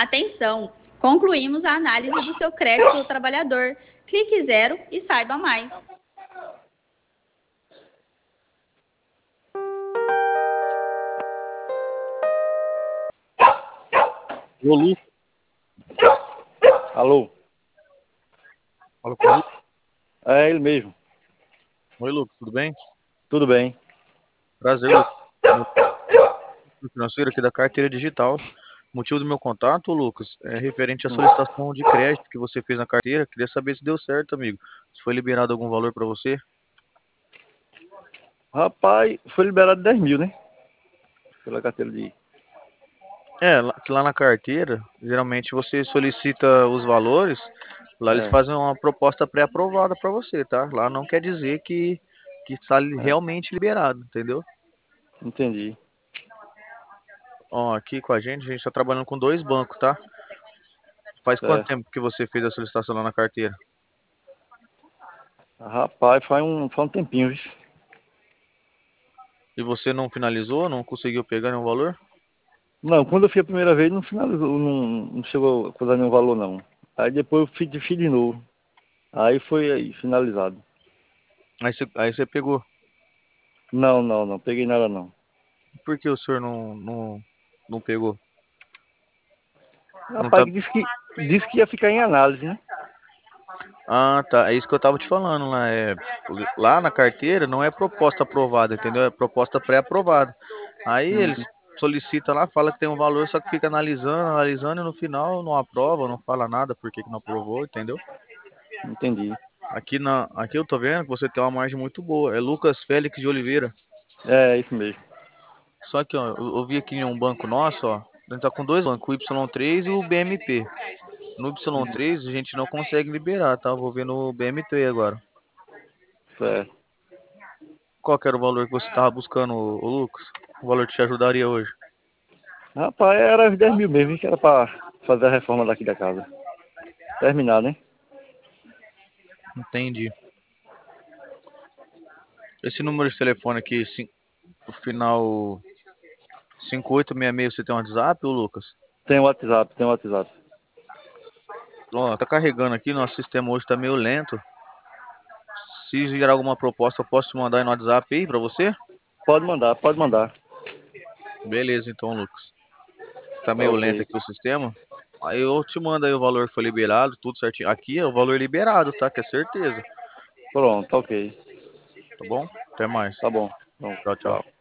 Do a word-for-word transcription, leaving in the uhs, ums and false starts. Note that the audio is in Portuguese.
Atenção! Concluímos a análise do seu crédito do trabalhador. Clique zero e saiba mais. Alô, Lu? Alô? Fala comigo. É ele mesmo. Oi, Lucas, tudo bem? Tudo bem. Prazer, Lucas. Meu financeiro aqui da carteira digital. O motivo do meu contato, Lucas, é referente à solicitação de crédito que você fez na carteira. Queria saber se deu certo, amigo. Se foi liberado algum valor para você. Rapaz, foi liberado dez mil, né? Pela carteira de... É, lá- que lá na carteira, geralmente você solicita os valores, lá eles É, fazem uma proposta pré-aprovada para você, tá? Lá não quer dizer que, que está li- é, realmente liberado, entendeu? entendi. Ó, aqui com a gente, a gente está trabalhando com dois bancos, tá? Faz quanto É. tempo que você fez a solicitação lá na carteira? Rapaz, faz um, faz um tempinho, viu? E você não finalizou, não conseguiu pegar nenhum valor? Não, quando eu fui a primeira vez, não finalizou, não, não chegou a coisa nenhum valor, não. Aí depois eu fiz, de- fiz de novo. Aí foi aí, finalizado. Aí você, aí você pegou. Não, não, não, peguei nada, não. Por que o senhor não, não, não pegou? Não Rapaz, tá... que disse que, disse que ia ficar em análise, né? Ah, tá. É isso que eu tava te falando lá. É, lá na carteira não é proposta aprovada, entendeu? É proposta pré-aprovada. Aí Hum, eles solicitam lá, fala que tem um valor, só que fica analisando, analisando e no final não aprova, não fala nada por que que não aprovou, entendeu? entendi. Aqui, na, aqui eu tô vendo que você tem uma margem muito boa. É Lucas Félix de Oliveira. É, isso mesmo. Só que, ó, eu, eu vi aqui em um banco nosso, ó. A gente tá com dois bancos, o Y três e o B M P. No Y três a gente não consegue liberar, tá? Vou ver no B M P agora. Certo. Qual que era o valor que você tava buscando, ô, ô Lucas? O valor que te ajudaria hoje? Rapaz, era os dez mil mesmo, que era pra fazer a reforma daqui da casa. Terminar, né? Entendi. Esse número de telefone aqui, cin- o final cinco oito seis seis, você tem um WhatsApp, ô Lucas? Tem o WhatsApp, tem o WhatsApp. Ó, tá carregando aqui, nosso sistema hoje tá meio lento. Se gerar alguma proposta, eu posso te mandar aí no WhatsApp aí pra você? Pode mandar, pode mandar. Beleza, então, Lucas. Tá Tá meio lento ok. aqui o sistema. Aí eu te mando aí o valor que foi liberado, tudo certinho. Aqui é o valor liberado, tá? Que é certeza. Pronto, tá ok. Tá bom? Até mais. Tá bom. Então, Tchau, tchau. tchau.